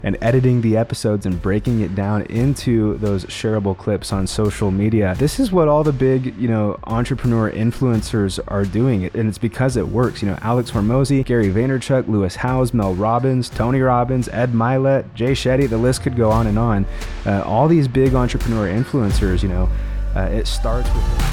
and editing the episodes and breaking it down into those shareable clips on social media. This is what all the big, entrepreneur influencers are doing, and it's because it works. Alex Hormozi, Gary Vaynerchuk, Lewis Howes, Mel Robbins, Tony Robbins, Ed Mylett, Jay Shetty, the list could go on and on. All these big entrepreneur influencers, it starts with...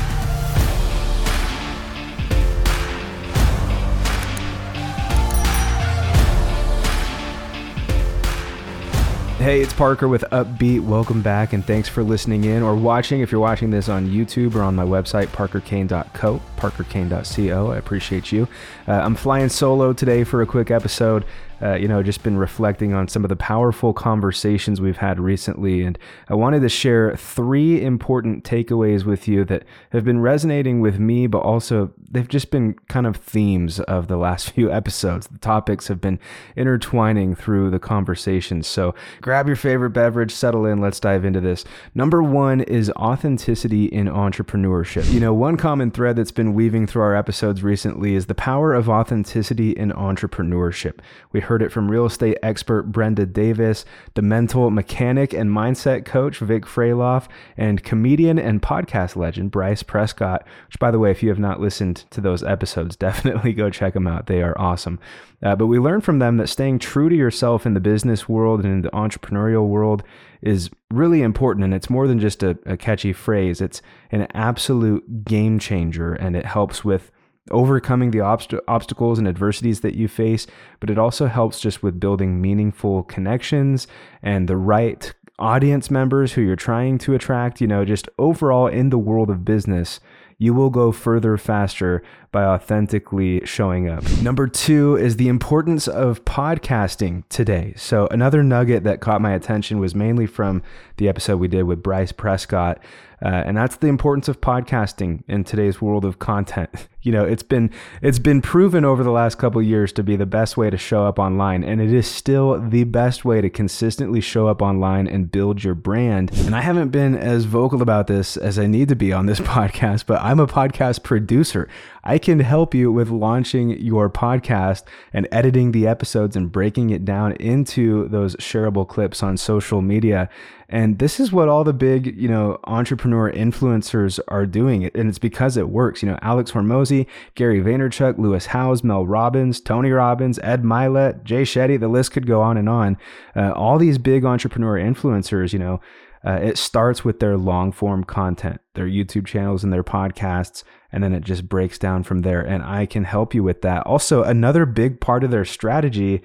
Hey, it's Parker with Upbeat. Welcome back, and thanks for listening in or watching. If you're watching this on YouTube or on my website, parkerkane.co, parkerkane.co, I appreciate you. I'm flying solo today for a quick episode. Just been reflecting on some of the powerful conversations we've had recently, and I wanted to share 3 important takeaways with you that have been resonating with me, but also they've just been kind of themes of the last few episodes. The topics have been intertwining through the conversations. So grab your favorite beverage, settle in, let's dive into this. Number 1 is authenticity in entrepreneurship. One common thread that's been weaving through our episodes recently is the power of authenticity in entrepreneurship. We heard it from real estate expert Brenda Davis, the mental mechanic and mindset coach Vic Freyloff, and comedian and podcast legend Bryce Prescott, which, by the way, if you have not listened to those episodes, definitely go check them out. They are awesome. But we learned from them that staying true to yourself in the business world and in the entrepreneurial world is really important, and it's more than just a catchy phrase. It's an absolute game changer, and it helps with overcoming the obstacles and adversities that you face, but it also helps just with building meaningful connections and the right audience members who you're trying to attract. Just overall in the world of business, you will go further faster by authentically showing up. Number 2 is the importance of podcasting today. So another nugget that caught my attention was mainly from the episode we did with Bryce Prescott. And that's the importance of podcasting in today's world of content. It's been proven over the last couple of years to be the best way to show up online, and it is still the best way to consistently show up online and build your brand. And I haven't been as vocal about this as I need to be on this podcast, but I'm a podcast producer. I can help you with launching your podcast and editing the episodes and breaking it down into those shareable clips on social media. And this is what all the big, entrepreneur influencers are doing, and it's because it works. Alex Hormozi, Gary Vaynerchuk, Lewis Howes, Mel Robbins, Tony Robbins, Ed Mylett, Jay Shetty, the list could go on and on. All these big entrepreneur influencers, it starts with their long form content, their YouTube channels and their podcasts, and then it just breaks down from there. And I can help you with that. Also, another big part of their strategy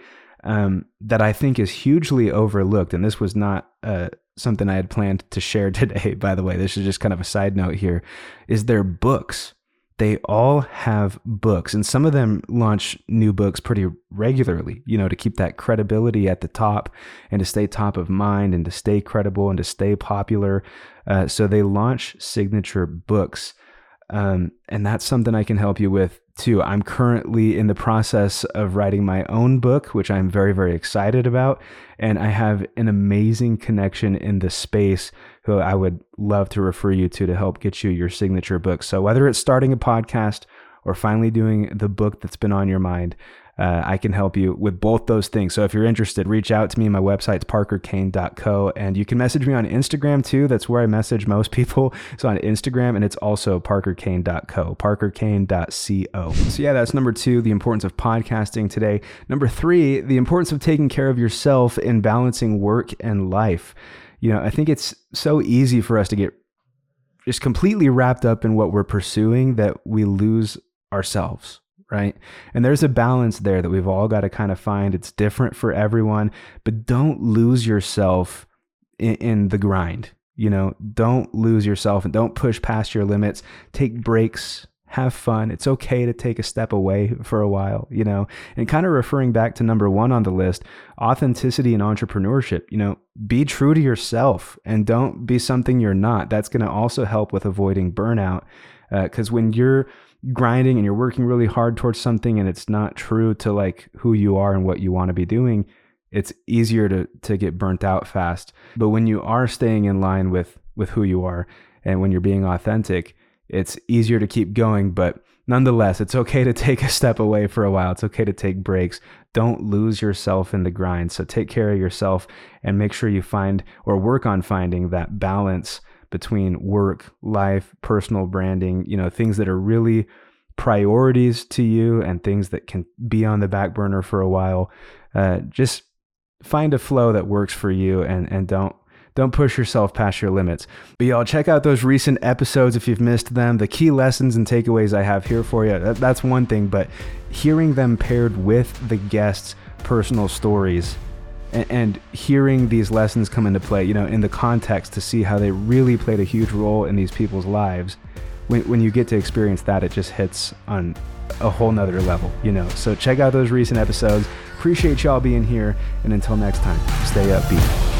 that I think is hugely overlooked, and this was not something I had planned to share today, by the way, this is just kind of a side note here, is their books. They all have books, and some of them launch new books pretty regularly, to keep that credibility at the top and to stay top of mind and to stay credible and to stay popular. So they launch signature books. And that's something I can help you with too. I'm currently in the process of writing my own book, which I'm very, very excited about. And I have an amazing connection in the space who I would love to refer you to help get you your signature book. So whether it's starting a podcast or finally doing the book that's been on your mind, I can help you with both those things. So if you're interested, reach out to me. My website's parkerkane.co, and you can message me on Instagram too. That's where I message most people. So on Instagram, and it's also parkerkane.co, parkerkane.co. So yeah, that's number 2, the importance of podcasting today. Number 3, the importance of taking care of yourself in balancing work and life. I think it's so easy for us to get just completely wrapped up in what we're pursuing that we lose ourselves. Right? And there's a balance there that we've all got to kind of find. It's different for everyone, but don't lose yourself in the grind. Don't lose yourself and don't push past your limits. Take breaks, have fun. It's okay to take a step away for a while, and kind of referring back to number 1 on the list, authenticity in entrepreneurship, be true to yourself and don't be something you're not. That's going to also help with avoiding burnout. Because when you're grinding and you're working really hard towards something and it's not true to like who you are and what you want to be doing, it's easier to get burnt out fast. But when you are staying in line with who you are and when you're being authentic, it's easier to keep going, but nonetheless, it's okay to take a step away for a while. It's okay to take breaks. Don't lose yourself in the grind. So take care of yourself and make sure you find or work on finding that balance between work, life, personal branding, things that are really priorities to you and things that can be on the back burner for a while. Just find a flow that works for you and don't push yourself past your limits. But y'all, check out those recent episodes if you've missed them. The key lessons and takeaways I have here for you, that's one thing, but hearing them paired with the guests' personal stories and hearing these lessons come into play, in the context to see how they really played a huge role in these people's lives. When you get to experience that, it just hits on a whole nother level, So check out those recent episodes. Appreciate y'all being here. And until next time, stay upbeat.